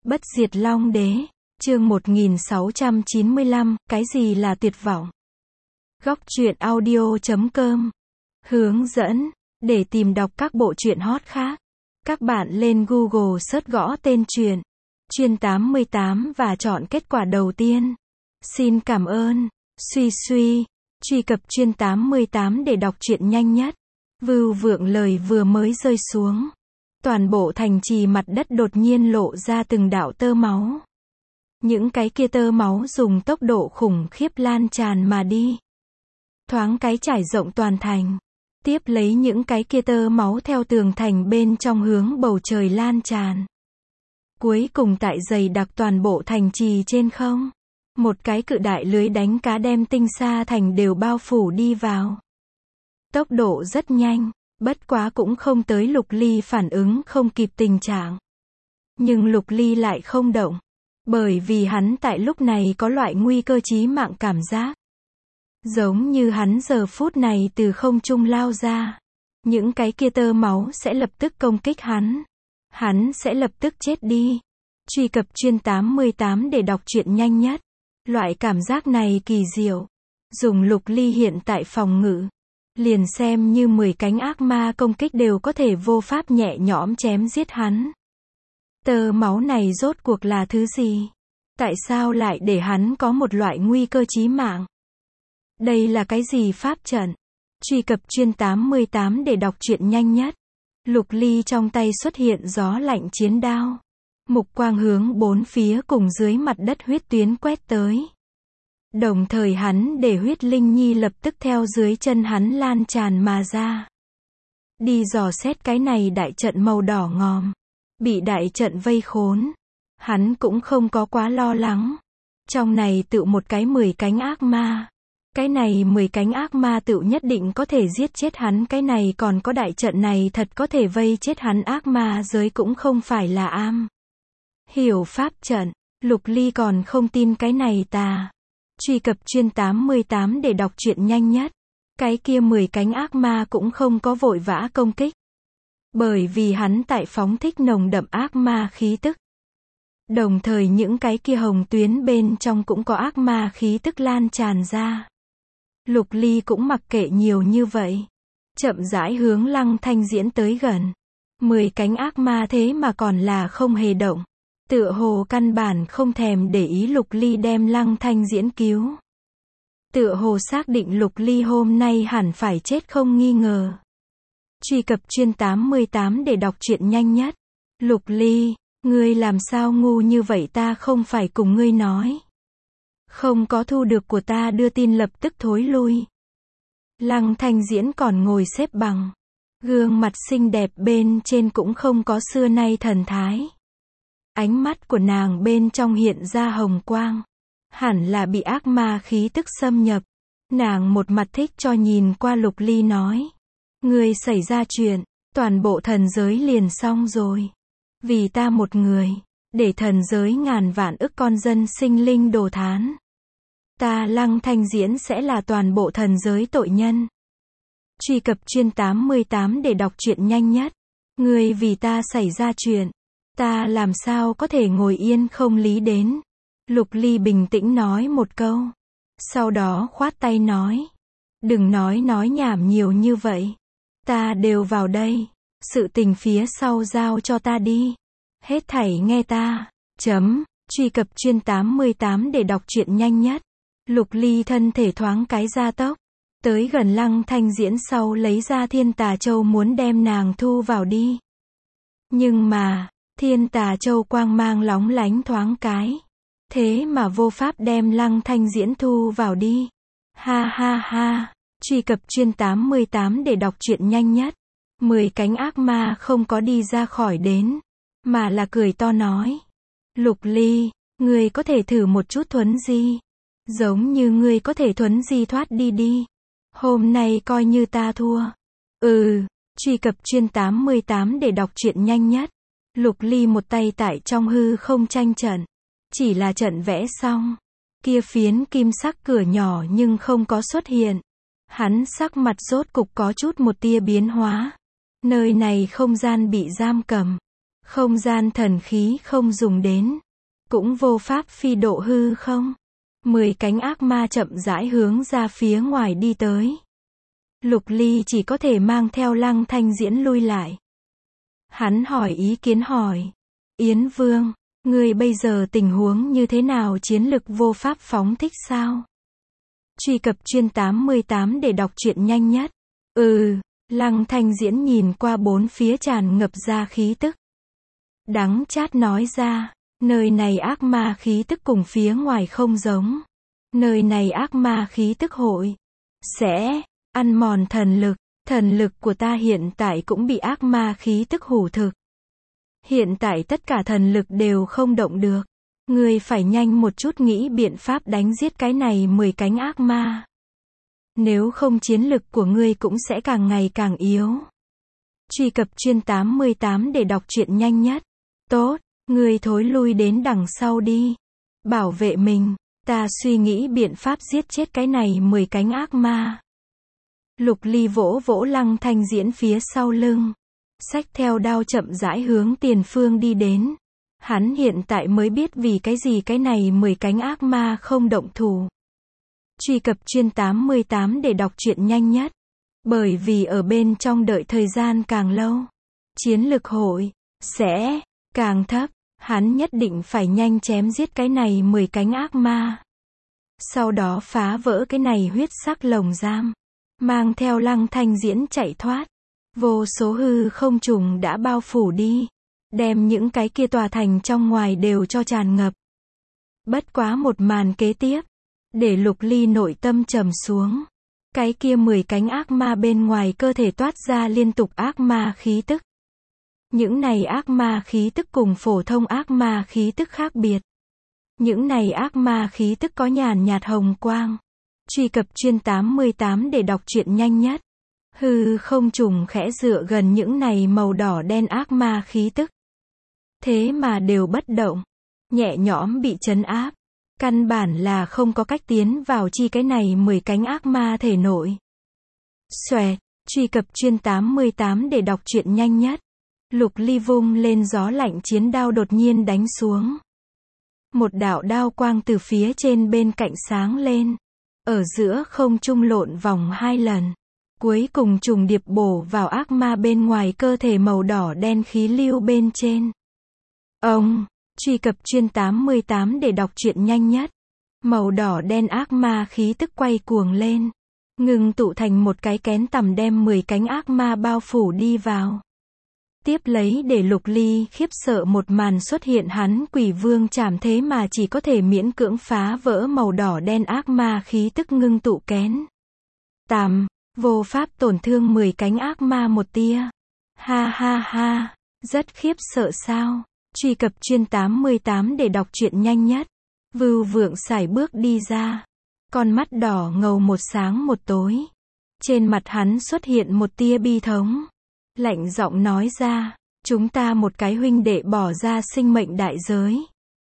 Bất diệt Long Đế, chương 1695, cái gì là tuyệt vọng? Góc truyện audio.com hướng dẫn, để tìm đọc các bộ truyện hot khác, các bạn lên Google search gõ tên truyện, Chuyên 88 và chọn kết quả đầu tiên. Xin cảm ơn, truy cập Chuyên 88 để đọc truyện nhanh nhất. Vưu vượng lời vừa mới rơi xuống, toàn bộ thành trì mặt đất đột nhiên lộ ra từng đạo tơ máu. Những cái kia tơ máu dùng tốc độ khủng khiếp lan tràn mà đi. Thoáng cái trải rộng toàn thành. Tiếp lấy những cái kia tơ máu theo tường thành bên trong hướng bầu trời lan tràn. Cuối cùng tại dày đặc toàn bộ thành trì trên không. Một cái cự đại lưới đánh cá đem tinh sa thành đều bao phủ đi vào. Tốc độ rất nhanh, bất quá cũng không tới Lục Ly phản ứng không kịp tình trạng. Nhưng Lục Ly lại không động, bởi vì hắn tại lúc này có loại nguy cơ chí mạng cảm giác. Giống như hắn giờ phút này từ không trung lao ra, những cái kia tơ máu sẽ lập tức công kích hắn. Hắn sẽ lập tức chết đi. Truy cập Chuyên 88 để đọc truyện nhanh nhất. Loại cảm giác này kỳ diệu. Dùng Lục Ly hiện tại phòng ngự, liền xem như 10 cánh ác ma công kích đều có thể vô pháp nhẹ nhõm chém giết hắn. Tơ máu này rốt cuộc là thứ gì? Tại sao lại để hắn có một loại nguy cơ chí mạng? Đây là cái gì pháp trận? Truy cập Chuyên 88 để đọc truyện nhanh nhất. Lục Ly trong tay xuất hiện gió lạnh chiến đao. Mục quang hướng bốn phía cùng dưới mặt đất huyết tuyến quét tới. Đồng thời hắn để huyết linh nhi lập tức theo dưới chân hắn lan tràn mà ra. Đi dò xét cái này đại trận màu đỏ ngòm. Bị đại trận vây khốn. Hắn cũng không có quá lo lắng. Trong này tựu một cái 10 cánh ác ma. Cái này 10 cánh ác ma tựu nhất định có thể giết chết hắn. Cái này còn có đại trận này thật có thể vây chết hắn. Ác ma giới cũng không phải là am hiểu pháp trận. Lục Ly còn không tin cái này tà. Truy cập Chuyên 88 để đọc truyện nhanh nhất. Cái kia 10 cánh ác ma cũng không có vội vã công kích. Bởi vì hắn tại phóng thích nồng đậm ác ma khí tức. Đồng thời những cái kia hồng tuyến bên trong cũng có ác ma khí tức lan tràn ra. Lục Ly cũng mặc kệ nhiều như vậy. Chậm rãi hướng Lăng Thanh Diễn tới gần. 10 cánh ác ma thế mà còn là không hề động. Tựa hồ căn bản không thèm để ý Lục Ly đem Lăng Thanh Diễn cứu. Tựa hồ xác định Lục Ly hôm nay hẳn phải chết không nghi ngờ. Truy cập Chuyên 88 để đọc truyện nhanh nhất. Lục Ly, ngươi làm sao ngu như vậy, ta không phải cùng ngươi nói. Không có thu được của ta đưa tin lập tức thối lui. Lăng Thanh Diễn còn ngồi xếp bằng. Gương mặt xinh đẹp bên trên cũng không có xưa nay thần thái. Ánh mắt của nàng bên trong hiện ra hồng quang. Hẳn là bị ác ma khí tức xâm nhập. Nàng một mặt thích cho nhìn qua Lục Ly nói. Ngươi xảy ra chuyện, toàn bộ thần giới liền xong rồi. Vì ta một người, để thần giới ngàn vạn ức con dân sinh linh đồ thán. Ta Lăng Thanh Diễn sẽ là toàn bộ thần giới tội nhân. Truy cập Chuyên 88 để đọc truyện nhanh nhất. Ngươi vì ta xảy ra chuyện. Ta làm sao có thể ngồi yên không lý đến. Lục Ly bình tĩnh nói một câu. Sau đó khoát tay nói. Đừng nói nhảm nhiều như vậy. Ta đều vào đây. Sự tình phía sau giao cho ta đi. Hết thảy nghe ta. Truy cập Chuyên 88 để đọc truyện nhanh nhất. Lục Ly thân thể thoáng cái gia tốc. Tới gần Lăng Thanh Diễn sau lấy ra Thiên Tà Châu muốn đem nàng thu vào đi. Nhưng mà, Thiên Tà Châu quang mang lóng lánh thoáng cái. Thế mà vô pháp đem Lăng Thanh Diễn thu vào đi. Ha ha ha. Truy cập Chuyên 88 để đọc truyện nhanh nhất. 10 cánh ác ma không có đi ra khỏi đến, mà là cười to nói. Lục Ly, ngươi có thể thử một chút thuấn di. Giống như ngươi có thể thuấn di thoát đi đi. Hôm nay coi như ta thua. Truy cập Chuyên 88 để đọc truyện nhanh nhất. Lục Ly một tay tại trong hư không tranh trận. Chỉ là trận vẽ xong. Kia phiến kim sắc cửa nhỏ nhưng không có xuất hiện. Hắn sắc mặt rốt cục có chút một tia biến hóa. Nơi này không gian bị giam cầm. Không gian thần khí không dùng đến. Cũng vô pháp phi độ hư không. 10 cánh ác ma chậm rãi hướng ra phía ngoài đi tới. Lục Ly chỉ có thể mang theo Lăng Thanh Diễn lui lại. Hắn hỏi ý kiến hỏi. Yến Vương, ngươi bây giờ tình huống như thế nào, chiến lực vô pháp phóng thích sao? Truy cập chuyên 88 để đọc truyện nhanh nhất. Lăng Thanh Diễn nhìn qua bốn phía tràn ngập ra khí tức. Đắng chát nói ra, nơi này ác ma khí tức cùng phía ngoài không giống. Nơi này ác ma khí tức hội sẽ ăn mòn thần lực của ta hiện tại cũng bị ác ma khí tức hủ thực. Hiện tại tất cả thần lực đều không động được. Ngươi phải nhanh một chút nghĩ biện pháp đánh giết cái này 10 cánh ác ma. Nếu không chiến lực của ngươi cũng sẽ càng ngày càng yếu. Truy cập chuyên 88 để đọc truyện nhanh nhất. Tốt, ngươi thối lui đến đằng sau đi. Bảo vệ mình, ta suy nghĩ biện pháp giết chết cái này 10 cánh ác ma. Lục Ly vỗ vỗ Lăng Thanh Diễn phía sau lưng. Xách theo đao chậm rãi hướng tiền phương đi đến. Hắn hiện tại mới biết vì cái gì cái này 10 cánh ác ma không động thủ. Truy cập chuyên 88 để đọc truyện nhanh nhất. Bởi vì ở bên trong đợi thời gian càng lâu, chiến lực hội sẽ càng thấp. Hắn nhất định phải nhanh chém giết cái này 10 cánh ác ma. Sau đó phá vỡ cái này huyết sắc lồng giam. Mang theo Lăng Thanh Diễn chạy thoát. Vô số hư không trùng đã bao phủ đi. Đem những cái kia tòa thành trong ngoài đều cho tràn ngập. Bất quá một màn kế tiếp. Để Lục Ly nội tâm trầm xuống. Cái kia 10 cánh ác ma bên ngoài cơ thể toát ra liên tục ác ma khí tức. Những này ác ma khí tức cùng phổ thông ác ma khí tức khác biệt. Những này ác ma khí tức có nhàn nhạt hồng quang. Truy cập chuyên 88 để đọc truyện nhanh nhất. Hư không trùng khẽ dựa gần những này màu đỏ đen ác ma khí tức. Thế mà đều bất động. Nhẹ nhõm bị trấn áp. Căn bản là không có cách tiến vào chi cái này 10 cánh ác ma thể nội. Xoẹt, truy cập chuyên 88 để đọc truyện nhanh nhất. Lục Ly vung lên gió lạnh chiến đao đột nhiên đánh xuống. Một đạo đao quang từ phía trên bên cạnh sáng lên. Ở giữa không trung lộn vòng 2 lần. Cuối cùng trùng điệp bổ vào ác ma bên ngoài cơ thể màu đỏ đen khí lưu bên trên. Ông, truy cập chuyên 88 để đọc truyện nhanh nhất. Màu đỏ đen ác ma khí tức quay cuồng lên. Ngừng tụ thành một cái kén tằm đem 10 cánh ác ma bao phủ đi vào. Tiếp lấy để Lục Ly khiếp sợ một màn xuất hiện, hắn quỷ vương chảm thế mà chỉ có thể miễn cưỡng phá vỡ màu đỏ đen ác ma khí tức ngưng tụ kén tằm. Vô pháp tổn thương 10 cánh ác ma một tia. Ha ha ha, rất khiếp sợ sao? Truy cập chuyên 88 để đọc truyện nhanh nhất. Vưu Vượng sải bước đi ra. Con mắt đỏ ngầu một sáng một tối. Trên mặt hắn xuất hiện một tia bi thống. Lạnh giọng nói ra, chúng ta một cái huynh đệ bỏ ra sinh mệnh đại giới.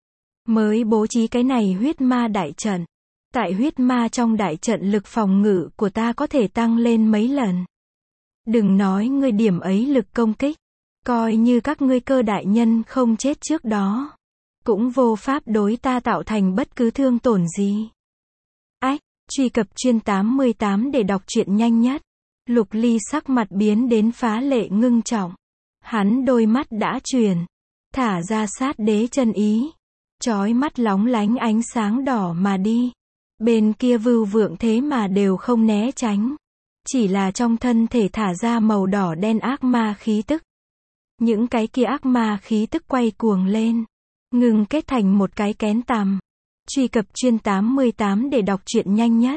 Mới bố trí cái này huyết ma đại trận. Tại huyết ma trong đại trận lực phòng ngự của ta có thể tăng lên mấy lần. Đừng nói ngươi điểm ấy lực công kích. Coi như các ngươi cơ đại nhân không chết trước đó. Cũng vô pháp đối ta tạo thành bất cứ thương tổn gì. Ách, truy cập chuyên 88 để đọc truyện nhanh nhất. Lục Ly sắc mặt biến đến phá lệ ngưng trọng. Hắn đôi mắt đã chuyển. Thả ra sát đế chân ý. Chói mắt lóng lánh ánh sáng đỏ mà đi. Bên kia Vưu Vượng thế mà đều không né tránh. Chỉ là trong thân thể thả ra màu đỏ đen ác ma khí tức. Những cái kia ác ma khí tức quay cuồng lên. Ngừng kết thành một cái kén tằm. Truy cập chuyên 88 để đọc truyện nhanh nhất.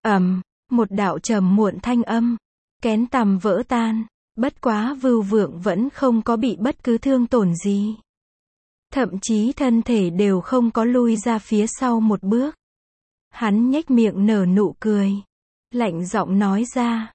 Một đạo trầm muộn thanh âm. Kén tằm vỡ tan. Bất quá Vưu Vượng vẫn không có bị bất cứ thương tổn gì. Thậm chí thân thể đều không có lui ra phía sau một bước. Hắn nhếch miệng nở nụ cười. Lạnh giọng nói ra.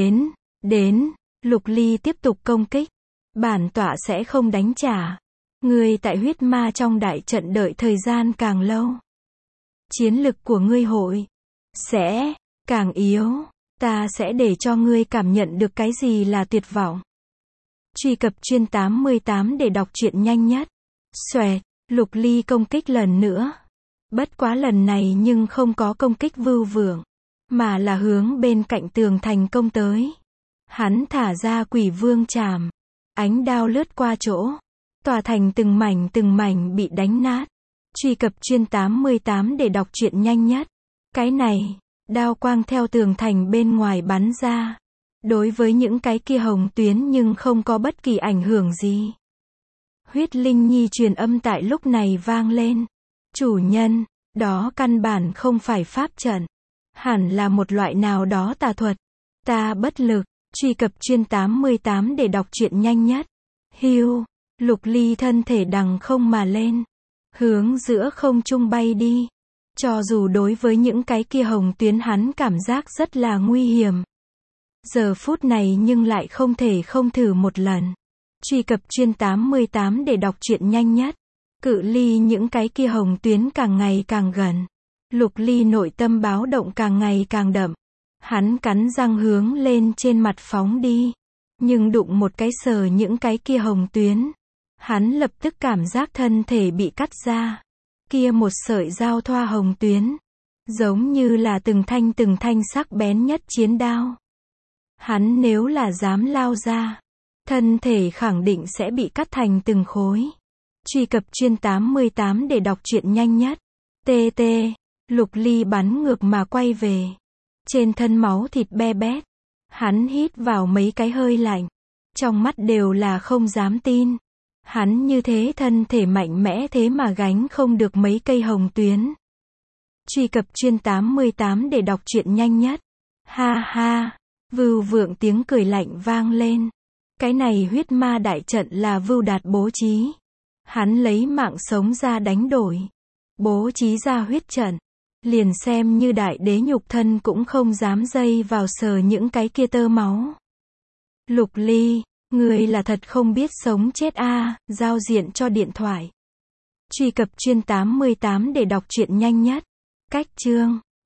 Đến. Lục Ly tiếp tục công kích. Bản tọa sẽ không đánh trả. Ngươi tại huyết ma trong đại trận đợi thời gian càng lâu. Chiến lực của ngươi hội sẽ càng yếu. Ta sẽ để cho ngươi cảm nhận được cái gì là tuyệt vọng. Truy cập chuyên 88 để đọc truyện nhanh nhất. Xoẹt, Lục Ly công kích lần nữa. Bất quá lần này nhưng không có công kích vưu vưởng, mà là hướng bên cạnh tường thành công tới. Hắn thả ra Quỷ Vương Trảm. Ánh đao lướt qua chỗ. Tòa thành từng mảnh bị đánh nát. Truy cập chuyên 88 để đọc truyện nhanh nhất. Cái này, đao quang theo tường thành bên ngoài bắn ra. Đối với những cái kia hồng tuyến nhưng không có bất kỳ ảnh hưởng gì. Huyết Linh Nhi truyền âm tại lúc này vang lên. Chủ nhân, đó căn bản không phải pháp trận. Hẳn là một loại nào đó tà thuật. Ta bất lực. Truy cập chuyên 88 để đọc truyện nhanh nhất. Hiu, Lục Ly thân thể đằng không mà lên. Hướng giữa không trung bay đi. Cho dù đối với những cái kia hồng tuyến hắn cảm giác rất là nguy hiểm. Giờ phút này nhưng lại không thể không thử một lần. Truy cập chuyên 88 để đọc truyện nhanh nhất. Cự ly những cái kia hồng tuyến càng ngày càng gần. Lục Ly nội tâm báo động càng ngày càng đậm. Hắn cắn răng hướng lên trên mặt phóng đi. Nhưng đụng một cái sờ những cái kia hồng tuyến. Hắn lập tức cảm giác thân thể bị cắt ra. Kia một sợi dao thoa hồng tuyến. Giống như là từng thanh sắc bén nhất chiến đao. Hắn nếu là dám lao ra, thân thể khẳng định sẽ bị cắt thành từng khối. Truy cập chuyên 88 để đọc truyện nhanh nhất. TT, Lục Ly bắn ngược mà quay về. Trên thân máu thịt be bét. Hắn hít vào mấy cái hơi lạnh. Trong mắt đều là không dám tin. Hắn như thế thân thể mạnh mẽ thế mà gánh không được mấy cây hồng tuyến. Truy cập chuyên 88 để đọc truyện nhanh nhất. Ha ha, Vưu Vượng tiếng cười lạnh vang lên. Cái này huyết ma đại trận là Vưu Đạt bố trí. Hắn lấy mạng sống ra đánh đổi. Bố trí ra huyết trận. Liền xem như đại đế nhục thân cũng không dám dây vào sờ những cái kia tơ máu. Lục Ly, người là thật không biết sống chết a, giao diện cho điện thoại. Truy cập chuyên 88 để đọc truyện nhanh nhất. Cách chương